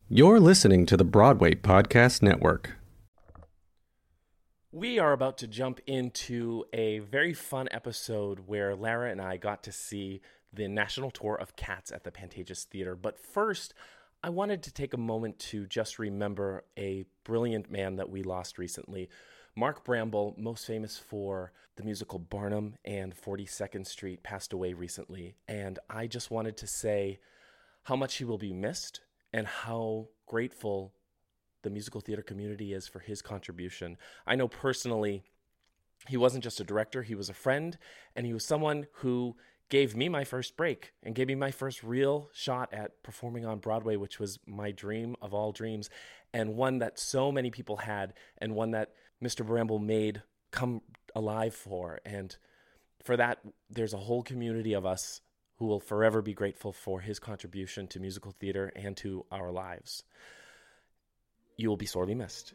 You're listening to the Broadway Podcast Network. We are about to jump into a very fun episode where Lara and I got to see the national tour of Cats at the Pantages Theater. But first, I wanted to take a moment to just remember a brilliant man that we lost recently. Mark Bramble, most famous for the musical Barnum and 42nd Street, passed away recently. And I just wanted to say how much he will be missed and how grateful the musical theater community is for his contribution. I know personally, he wasn't just a director, he was a friend, and he was someone who gave me my first break and gave me my first real shot at performing on Broadway, which was my dream of all dreams, and one that so many people had, and one that Mr. Bramble made come alive for. And for that, there's a whole community of us who will forever be grateful for his contribution to musical theater and to our lives. You will be sorely missed.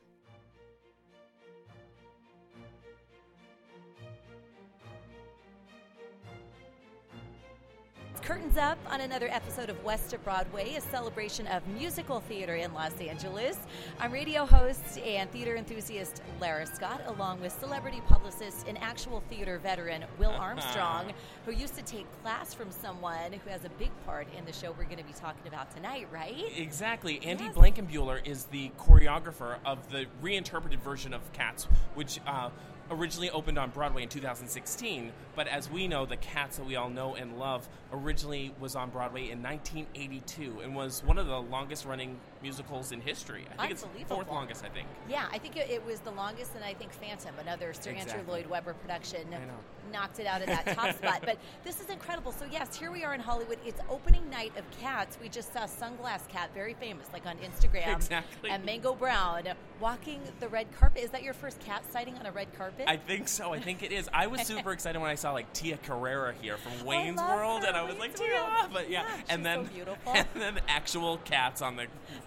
Curtains up on another episode of West of Broadway, a celebration of musical theater in Los Angeles. I'm radio host and theater enthusiast Lara Scott, along with celebrity publicist and actual theater veteran Will Armstrong, who used to take class from someone who has a big part in the show we're going to be talking about tonight, right? Exactly. Andy Blankenbuehler is the choreographer of the reinterpreted version of Cats, which originally opened on Broadway in 2016, but as we know, the Cats that we all know and love originally was on Broadway in 1982 and was one of the longest-running musicals in history. I think it's fourth longest, I think. Yeah, I think it was the longest, and I think Phantom, another Sir Andrew Lloyd Webber production, knocked it out of that top spot. But this is incredible. So yes, here we are in Hollywood. It's opening night of Cats. We just saw Sunglass Cat, very famous, like on Instagram. Exactly. And Mango Brown walking the red carpet. Is that your first cat sighting on a red carpet? I think so. I think it is. I was super excited when I saw like Tia Carrera here from Wayne's World, and I was like, Tia, but yeah. And then, so beautiful. And then actual cats on the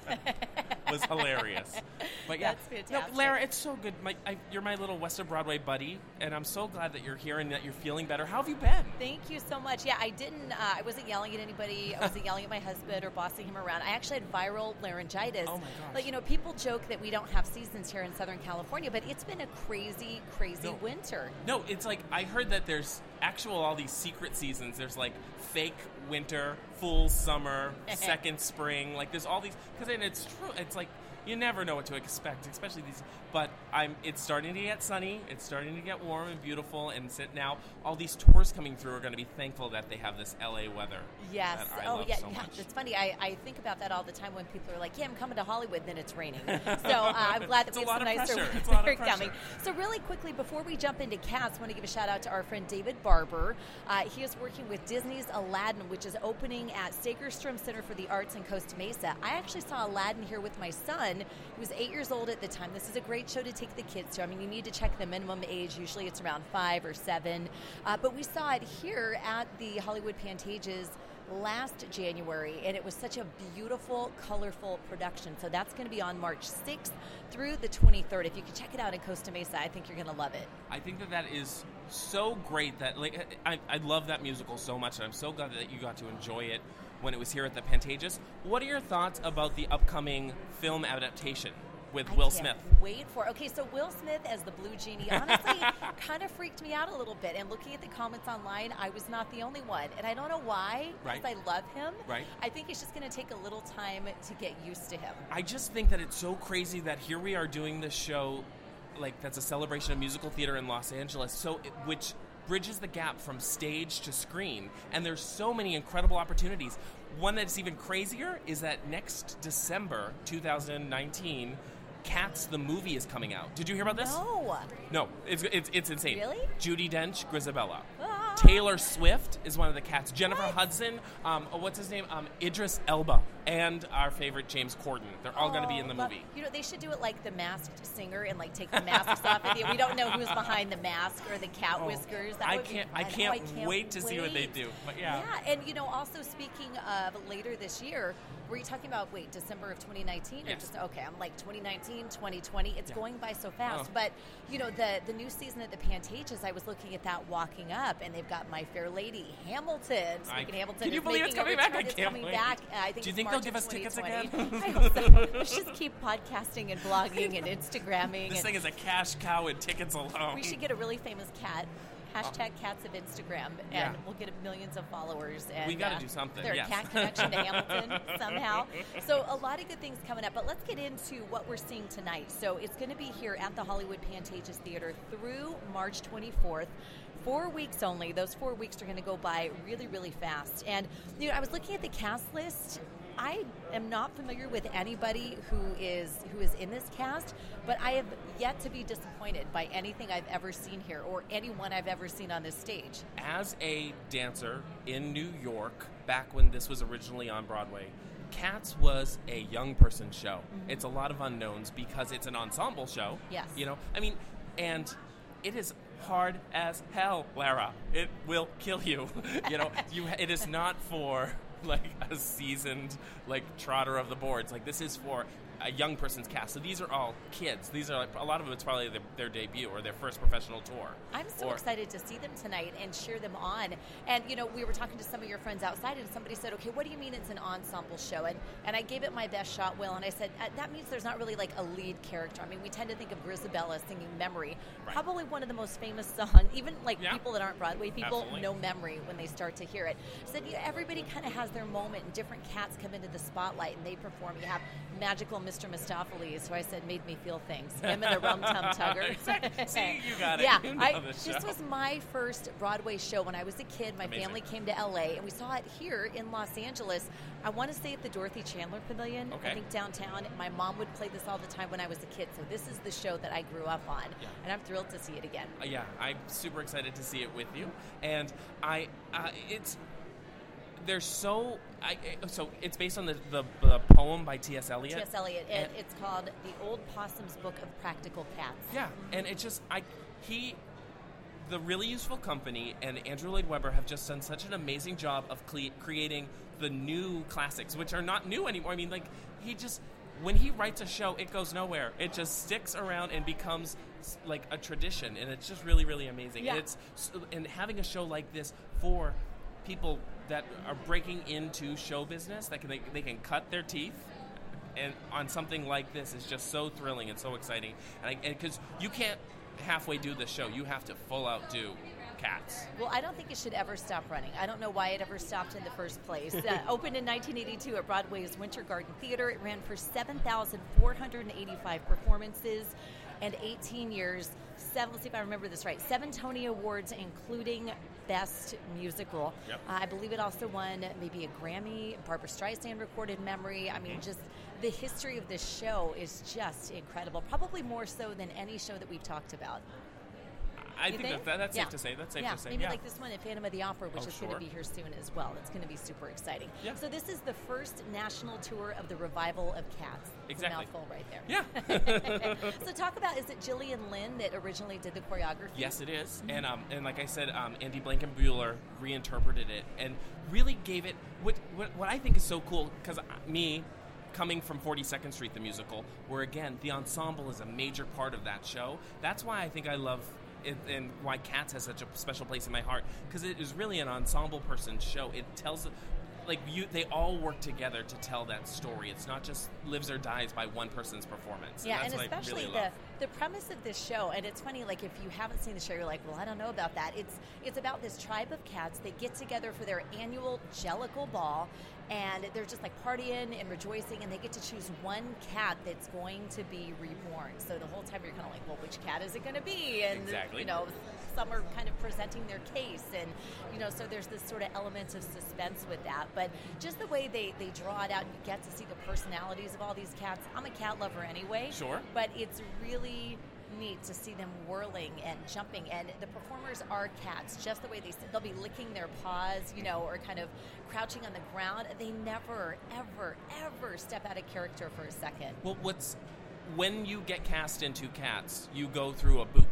was hilarious. But yeah, that's fantastic. No, Lara, it's so good. You're my little West of Broadway buddy, and I'm so glad that you're here and that you're feeling better. How have you been? Thank you so much. Yeah, I wasn't yelling at anybody. I wasn't yelling at my husband or bossing him around. I actually had viral laryngitis. Oh my gosh. Like, people joke that we don't have seasons here in Southern California, but it's been a crazy winter. No, it's like I heard that there's all these secret seasons. There's like fake winter, full summer, second spring. Like there's all these, because it's true. It's like you never know what to expect, especially these. But it's starting to get sunny. It's starting to get warm and beautiful. And now all these tours coming through are going to be thankful that they have this LA weather. Yes. That I love so much. It's funny. I think about that all the time when people are like, "Yeah, I'm coming to Hollywood," then it's raining. So I'm glad that we have some nicer weather coming. So really quickly, before we jump into Cats, I want to give a shout out to our friend David Barber. He is working with Disney's Aladdin, which is opening at Segerstrom Center for the Arts in Costa Mesa. I actually saw Aladdin here with my son. He was 8 years old at the time. This is a great show to take the kids to. I mean, you need to check the minimum age. Usually it's around 5 or 7. But we saw it here at the Hollywood Pantages last January, and it was such a beautiful, colorful production. So that's going to be on March 6th through the 23rd. If you can check it out in Costa Mesa, I think you're going to love it. I think that is so great. That I love that musical so much, and I'm so glad that you got to enjoy it when it was here at the Pantages. What are your thoughts about the upcoming film adaptation with Will Smith? Wait for it. Okay, so Will Smith as the Blue Genie honestly kind of freaked me out a little bit. And looking at the comments online, I was not the only one. And I don't know why, because I love him. Right. I think it's just going to take a little time to get used to him. I just think that it's so crazy that here we are doing this show, like that's a celebration of musical theater in Los Angeles, which bridges the gap from stage to screen, and there's so many incredible opportunities. One that's even crazier is that next December 2019, Cats the movie is coming out. Did you hear about this? No, it's insane. Really? Judi Dench, Grisabella. Ah. Taylor Swift is one of the Cats. Jennifer Hudson, what's his name? Idris Elba, and our favorite James Corden. They're all going to be in the movie. They should do it like The Masked Singer and like take the masks off. And we don't know who's behind the mask or the cat whiskers. I can't wait to see what they do. But yeah, and also speaking of later this year, were you talking about December of 2019? Yes. Or I'm like 2019, 2020. It's going by so fast. But the new season at the Pantages, I was looking at that walking up, and they've got My Fair Lady, Hamilton. Speaking of Hamilton, can you believe it's coming back? I can't wait. Back. I think do you think they'll give us tickets again? I hope so. Let's just keep podcasting and blogging and Instagramming. This thing is a cash cow in tickets alone. We should get a really famous cat. Hashtag cats of Instagram, and we'll get millions of followers. And we got to do something. Their cat connection to Hamilton somehow. So a lot of good things coming up. But let's get into what we're seeing tonight. So it's going to be here at the Hollywood Pantages Theater through March 24th. 4 weeks only. Those 4 weeks are going to go by really, really fast. And I was looking at the cast list. I am not familiar with anybody who is in this cast, but I have yet to be disappointed by anything I've ever seen here or anyone I've ever seen on this stage. As a dancer in New York, back when this was originally on Broadway, Cats was a young person show. Mm-hmm. It's a lot of unknowns because it's an ensemble show. Yes. And it is hard as hell, Lara. It will kill you. It is not for a seasoned trotter of the boards. This is for a young person's cast. So these are all kids. These are a lot of them. It's probably their debut or their first professional tour. I'm so excited to see them tonight and cheer them on. And we were talking to some of your friends outside, and somebody said, "Okay, what do you mean it's an ensemble show?" And I gave it my best shot, Will. And I said that means there's not really a lead character. I mean, we tend to think of Grisabella singing "Memory," right. Probably one of the most famous songs. Even people that aren't Broadway people Absolutely. Know "Memory" when they start to hear it. So everybody kind of has their moment, and different cats come into the spotlight and they perform. You have magical Mr. Mistopheles, who I said made me feel things. Him and the Rum Tum Tugger. See, you got it. Yeah, this was my first Broadway show when I was a kid. My family came to LA, and we saw it here in Los Angeles. I want to say at the Dorothy Chandler Pavilion, I think downtown. My mom would play this all the time when I was a kid, so this is the show that I grew up on, and I'm thrilled to see it again. I'm super excited to see it with you, and so it's based on the poem by T.S. Eliot. T.S. Eliot, and it's called The Old Possum's Book of Practical Cats. Yeah, and it's just the Really Useful Company and Andrew Lloyd Webber have just done such an amazing job of creating the new classics, which are not new anymore. I mean, when he writes a show, it goes nowhere. It just sticks around and becomes a tradition, and it's just really, really amazing. Yeah. And having a show like this for people that are breaking into show business, that they can cut their teeth, and on something like this is just so thrilling and so exciting. And because you can't halfway do the show, you have to full out do Cats. Well, I don't think it should ever stop running. I don't know why it ever stopped in the first place. Opened in 1982 at Broadway's Winter Garden Theater. It ran for 7,485 performances and 18 years. Let's see if I remember this right. 7 Tony Awards, including Best Musical. Yep. I believe it also won maybe a Grammy. Barbra Streisand recorded Memory. I mean, just the history of this show is just incredible. Probably more so than any show that we've talked about. I think that's safe to say. That's safe to say. Maybe like this one at Phantom of the Opera, which is going to be here soon as well. It's going to be super exciting. Yeah. So this is the first national tour of the revival of Cats. Exactly. It's a mouthful right there. Yeah. So talk about, is it Gillian Lynn that originally did the choreography? Yes, it is. And like I said, Andy Blankenbuehler reinterpreted it and really gave it what I think is so cool, because coming from 42nd Street, the musical, where again the ensemble is a major part of that show. That's why I think I love it, and why Cats has such a special place in my heart, because it is really an ensemble person show. It tells, they all work together to tell that story. It's not just lives or dies by one person's performance. Yeah, and, and especially the premise of this show, and it's funny, if you haven't seen the show, you're like, well, I don't know about that. It's about this tribe of cats. They get together for their annual Jellicle Ball, and they're just partying and rejoicing, and they get to choose one cat that's going to be reborn. So the whole time you're kind of like, well, which cat is it going to be? And exactly. Some are kind of presenting their case, and so there's this sort of element of suspense with that. But just the way they draw it out, and you get to see the personalities of all these cats. I'm a cat lover anyway. Sure. But it's really neat to see them whirling and jumping, and the performers are cats, just the way they'll be licking their paws, or kind of crouching on the ground. They never, ever, ever step out of character for a second. Well, when you get cast into Cats, you go through a boot camp.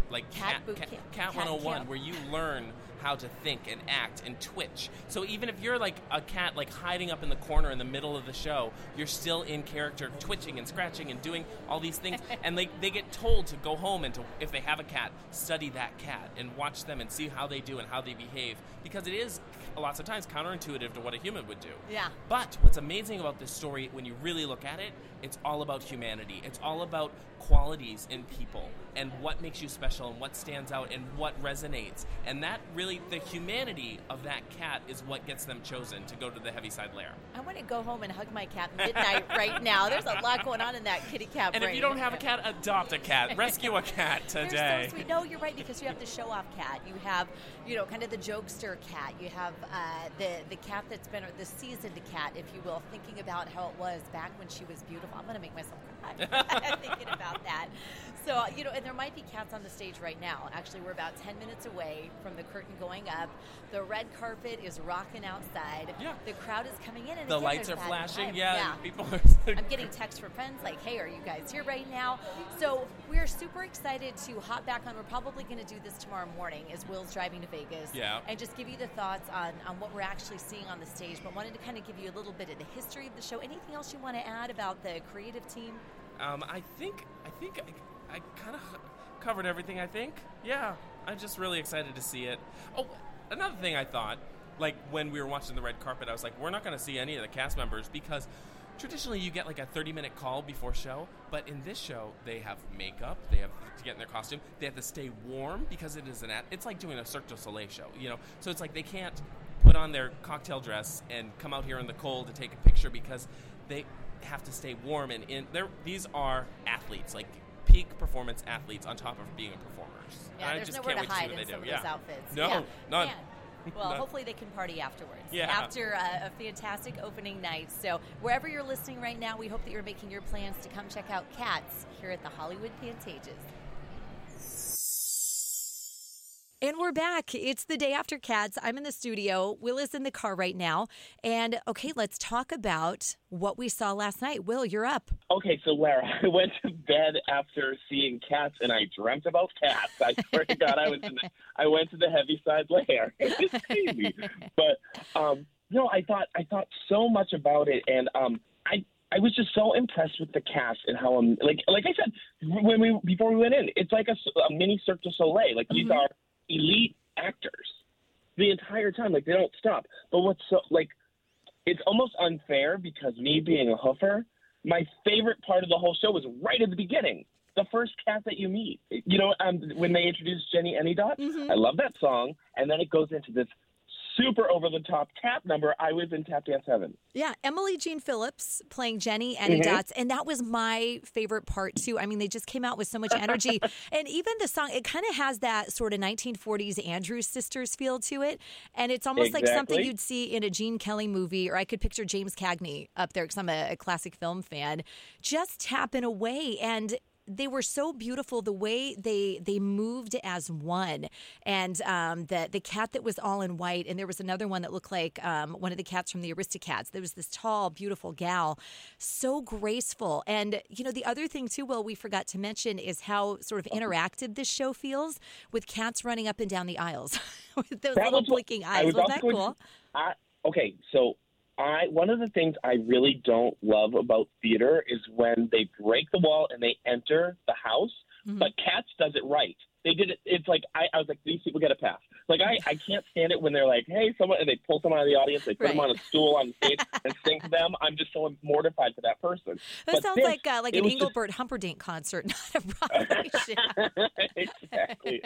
like Cat Cat 101, camp. where you learn how to think and act and twitch. So even if you're like a cat like hiding up in the corner in the middle of the show, you're still in character, twitching and scratching and doing all these things. And they get told to go home and to, if they have a cat, study that cat and watch them and see how they do and how they behave, because it is lots of times counterintuitive to what a human would do. Yeah. But what's amazing about this story, when you really look at it, it's all about humanity. It's all about qualities in people and what makes you special and what stands out and what resonates. And that really, the humanity of that cat is what gets them chosen to go to the Heaviside Lair. I want to go home and hug my cat midnight right now. There's a lot going on in that kitty cat brain. And if you don't have a cat, adopt a cat. Rescue a cat today. They're so sweet. No, you're right, because you have the show-off cat. You have, kind of the jokester cat. You have the cat that's been the seasoned cat, if you will, thinking about how it was back when she was beautiful. I'm going to make myself cry thinking about that. So, and there might be cats on the stage right now. Actually, we're about 10 minutes away from the curtain going up. The red carpet is rocking outside. Yeah. The crowd is coming in. And the again, lights are that flashing. vibe. Yeah. People are... I'm getting texts from friends like, hey, are you guys here right now? So we're super excited to hop back on. We're probably going to do this tomorrow morning as Will's driving to Vegas. Yeah. And just give you the thoughts on what we're actually seeing on the stage. But wanted to kind of give you a little bit of the history of the show. Anything else you want to add about the creative team? I think I kind of covered everything, I think. Yeah, I'm just really excited to see it. Oh, another thing I thought, like when we were watching the red carpet, I was like, we're not going to see any of the cast members because traditionally you get like a 30-minute call before show, but in this show they have makeup, they have to get in their costume, they have to stay warm because it is it's like doing a Cirque du Soleil show, So it's like they can't put on their cocktail dress and come out here in the cold to take a picture because they have to stay warm, and these are athletes, like peak performance athletes on top of being performers. Yeah, and there's I just nowhere can't to wait hide to see in what some of they do. those outfits. No, yeah. none. Man. Well, None. hopefully they can party afterwards. Yeah. After a fantastic opening night. So wherever you're listening right now, we hope that you're making your plans to come check out Cats here at the Hollywood Pantages. And we're back. It's the day after Cats. I'm in the studio. Will is in the car right now. And, okay, let's talk about what we saw last night. Will, you're up. Okay, so Lara, I went to bed after seeing Cats, and I dreamt about cats. I swear to God, I went to the Heaviside Lair. It's crazy. But, I thought so much about it, and I was just so impressed with the cast and how, like I said, before we went in, it's like a mini Cirque du Soleil. Like, these are elite actors the entire time. Like, they don't stop. But what's so, like, it's almost unfair because me being a hoofer, my favorite part of the whole show was right at the beginning. The first cat that you meet, when they introduce Jenny Anydot, I love that song. And then it goes into this super over-the-top tap number. I was in tap dance heaven. Yeah, Emily Jean Phillips playing Jenny Anydots, and that was my favorite part, too. I mean, they just came out with so much energy. And even the song, it kind of has that sort of 1940s Andrews Sisters feel to it. And it's almost like something you'd see in a Gene Kelly movie, or I could picture James Cagney up there because I'm a classic film fan, just tapping away. And they were so beautiful the way they moved as one, and the cat that was all in white, and there was another one that looked like one of the cats from the Aristocats. There was this tall, beautiful gal, so graceful. And the other thing too, Will, we forgot to mention is how sort of interactive this show feels with cats running up and down the aisles with those little blinking eyes. Wasn't that cool? Okay, so one of the things I really don't love about theater is when they break the wall and they enter the house, but Cats does it right. They did it. It's like, I was like, these people get a pass. Like, I can't stand it when they're like, hey, someone, and they pull someone out of the audience, they put them on a stool on stage and sing to them. I'm just so mortified for that person. That sounds like an Engelbert Humperdinck concert, not a Broadway show. Exactly.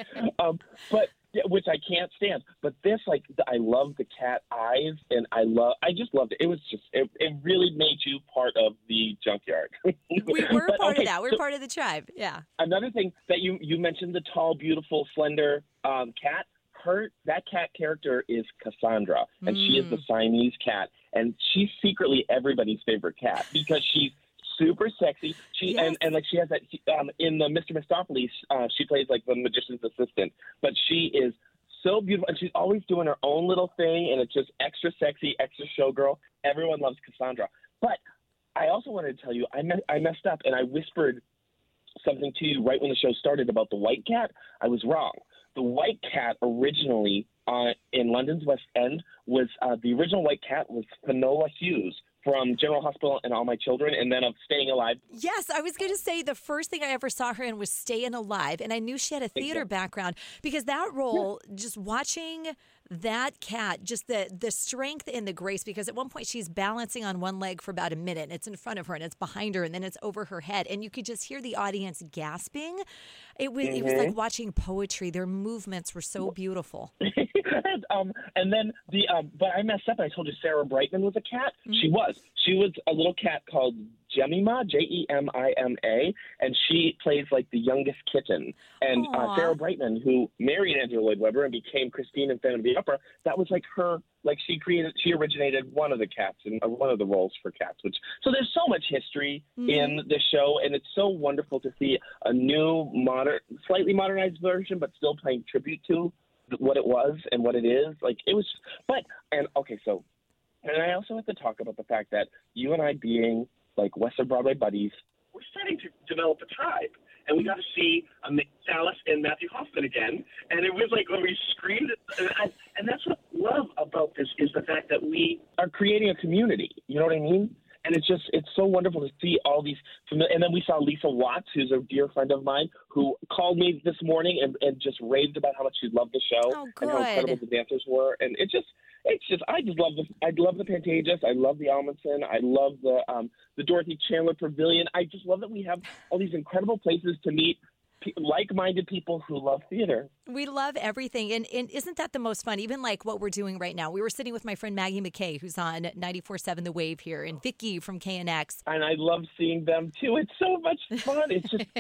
Which I can't stand. But this, like, I love the cat eyes, and I just loved it. It was just, it really made you part of the junkyard. We were part of that. We're part of the tribe. Yeah. Another thing that you mentioned, the tall, beautiful, slender cat. That cat character is Cassandra, and she is the Siamese cat, and she's secretly everybody's favorite cat because she's super sexy. And like she has that in the Mr. Mistopheles, she plays like the magician's assistant, but she is so beautiful, and she's always doing her own little thing, and it's just extra sexy, extra showgirl. Everyone loves Cassandra. But I also wanted to tell you, I messed up, and I whispered something to you right when the show started about the white cat. I was wrong. The white cat originally in London's West End was the original white cat was Finola Hughes from General Hospital and All My Children, and then of Staying Alive. Yes, I was going to say the first thing I ever saw her in was Staying Alive, and I knew she had a theater background because that role, just watching that cat, just the strength and the grace, because at one point she's balancing on one leg for about a minute, and it's in front of her, and it's behind her, and then it's over her head, and you could just hear the audience gasping. It was like watching poetry. Their movements were so beautiful. And then but I messed up. I told you Sarah Brightman was a cat. She was a little cat called Jemima, Jemima, and she plays like the youngest kitten. And Sarah Brightman, who married Andrew Lloyd Webber and became Christine in Phantom of the Opera, that was like her. Like she originated one of the cats and one of the roles for Cats. So there's so much history in the show, and it's so wonderful to see a new, slightly modernized version, but still paying tribute to what it was and what it is. Like it was, and I also have to talk about the fact that you and I being like Western Broadway buddies, we're starting to develop a tribe. And we got to see Alice and Matthew Hoffman again. And it was like when we screamed. And that's what I love about this is the fact that we are creating a community. You know what I mean? And it's so wonderful to see all these. And then we saw Lisa Watts, who's a dear friend of mine, who called me this morning and just raved about how much she loved the show and how incredible the dancers were. And I love the Pantages. I love the Amundsen. I love the Dorothy Chandler Pavilion. I just love that we have all these incredible places to meet like-minded people who love theater. We love everything. And isn't that the most fun? Even like what we're doing right now. We were sitting with my friend Maggie McKay, who's on 94.7 The Wave here, and Vicky from KNX. And I love seeing them too. It's so much fun. It's just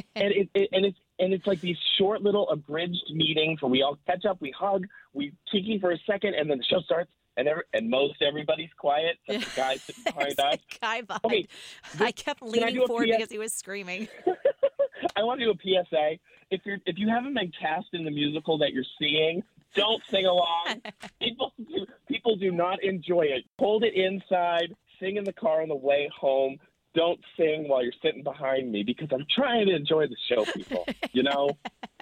and it's like these short little abridged meetings where we all catch up, we hug, we kiki for a second, and then the show starts. And most everybody's quiet. That's the guy sitting behind us. Guy vibe. Okay, I kept leaning forward because he was screaming. I want to do a PSA. If you haven't been cast in the musical that you're seeing, don't sing along. People do not enjoy it. Hold it inside. Sing in the car on the way home. Don't sing while you're sitting behind me because I'm trying to enjoy the show, people. You know?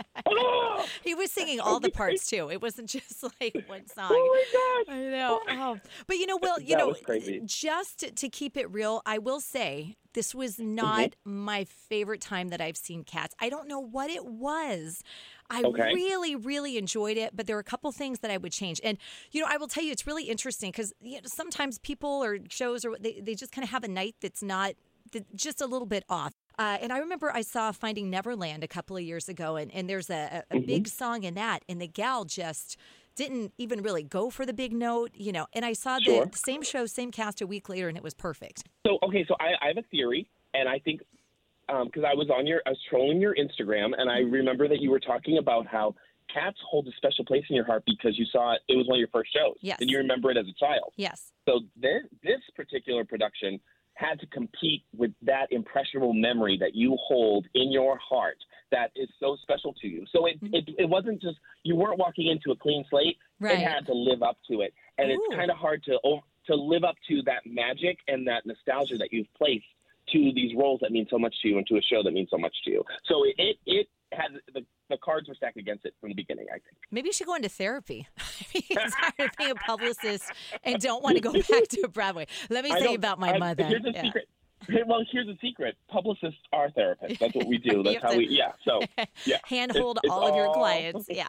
Oh! He was singing all the parts, too. It wasn't just like one song. Oh, my gosh. I know. Oh. But, Will, was crazy. Just to keep it real, I will say this was not my favorite time that I've seen Cats. I don't know what it was. I really, really enjoyed it, but there are a couple things that I would change. And, I will tell you, it's really interesting because sometimes people or shows, or they just kind of have a night that's just a little bit off. And I remember I saw Finding Neverland a couple of years ago, and there's a big song in that, and the gal just didn't even really go for the big note, And I saw the same show, same cast a week later, and it was perfect. So I have a theory, and I think because I was trolling your Instagram, and I remember that you were talking about how Cats hold a special place in your heart because you saw it was one of your first shows. Yes. And you remember it as a child. Yes. So this particular production had to compete with that impressionable memory that you hold in your heart that is so special to you. So it wasn't just, you weren't walking into a clean slate. Right. It had to live up to it. And it's kind of hard to live up to that magic and that nostalgia that you've placed to these roles that mean so much to you and to a show that means so much to you. So it had the cards were stacked against it from the beginning, I think. Maybe you should go into therapy. You're tired of being a publicist and don't want to go back to Broadway. Let me say about my mother. Here's a secret. Well, here's the secret. Publicists are therapists. That's what we do. That's how So, yeah. Handhold all of your clients. Yeah.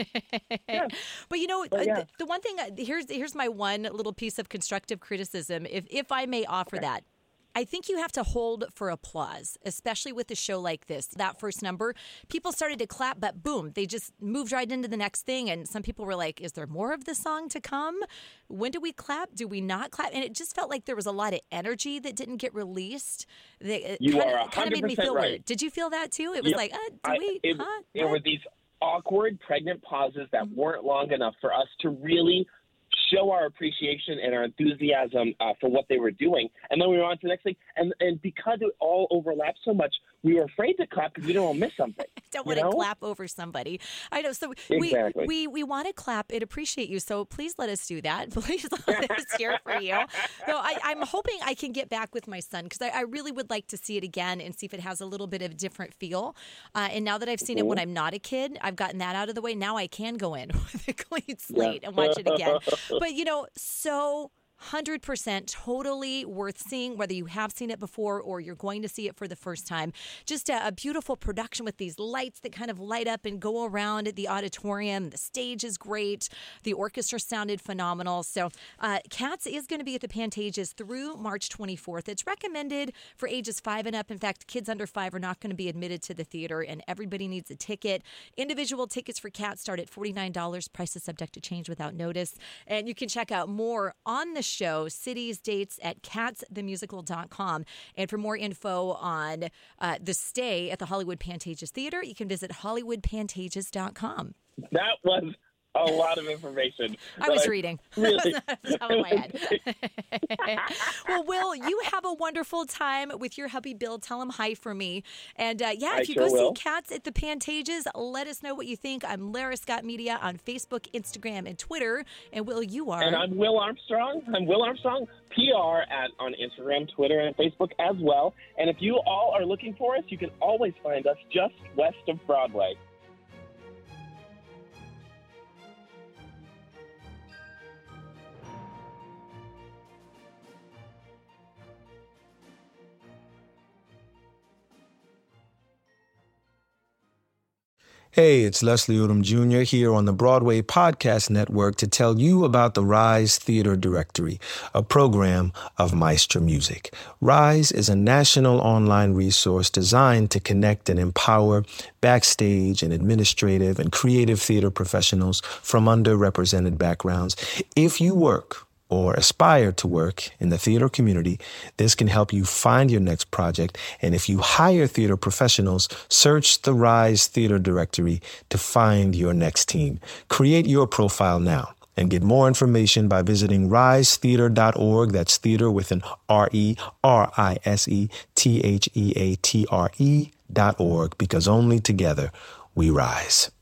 Yeah. But the one thing, here's my one little piece of constructive criticism, if I may offer that. I think you have to hold for applause, especially with a show like this. That first number, people started to clap, but boom, they just moved right into the next thing. And some people were like, is there more of the song to come? When do we clap? Do we not clap? And it just felt like there was a lot of energy that didn't get released. You are 100% made me feel right. weird. Did you feel that too? It was like, There were these awkward pregnant pauses that weren't long enough for us to really show our appreciation and our enthusiasm for what they were doing. And then we were on to the next thing. And because it all overlapped so much, we were afraid to clap because we don't want to miss something. Don't want to clap over somebody. I know. So exactly. we want to clap and appreciate you. So please let us do that. Please let us hear for you. So I'm hoping I can get back with my son because I really would like to see it again and see if it has a little bit of different feel. And now that I've seen it when I'm not a kid, I've gotten that out of the way. Now I can go in with a clean slate and watch it again. But, so 100% totally worth seeing, whether you have seen it before or you're going to see it for the first time. Just a beautiful production with these lights that kind of light up and go around the auditorium. The stage is great. The orchestra sounded phenomenal. So Cats is going to be at the Pantages through March 24th. It's recommended for ages 5 and up. In fact, kids under 5 are not going to be admitted to the theater, and everybody needs a ticket. Individual tickets for Cats start at $49. Price is subject to change without notice. And you can check out more on the show, cities, dates at catsthemusical.com. And for more info on the stay at the Hollywood Pantages Theater, you can visit hollywoodpantages.com. That was a lot of information. I was reading. Really, top of my head. Well, Will, you have a wonderful time with your hubby Bill. Tell him hi for me. And if you go see Cats at the Pantages, let us know what you think. I'm Lara Scott Media on Facebook, Instagram, and Twitter. And Will, you are? And I'm Will Armstrong. I'm Will Armstrong, PR on Instagram, Twitter, and Facebook as well. And if you all are looking for us, you can always find us just west of Broadway. Hey, it's Leslie Odom Jr. here on the Broadway Podcast Network to tell you about the Rise Theater Directory, a program of Maestro Music. Rise is a national online resource designed to connect and empower backstage and administrative and creative theater professionals from underrepresented backgrounds. If you work or aspire to work in the theater community, this can help you find your next project. And if you hire theater professionals, search the Rise Theater Directory to find your next team. Create your profile now and get more information by visiting risetheater.org. That's theater with an RERISETHEATRE.org, because only together we rise.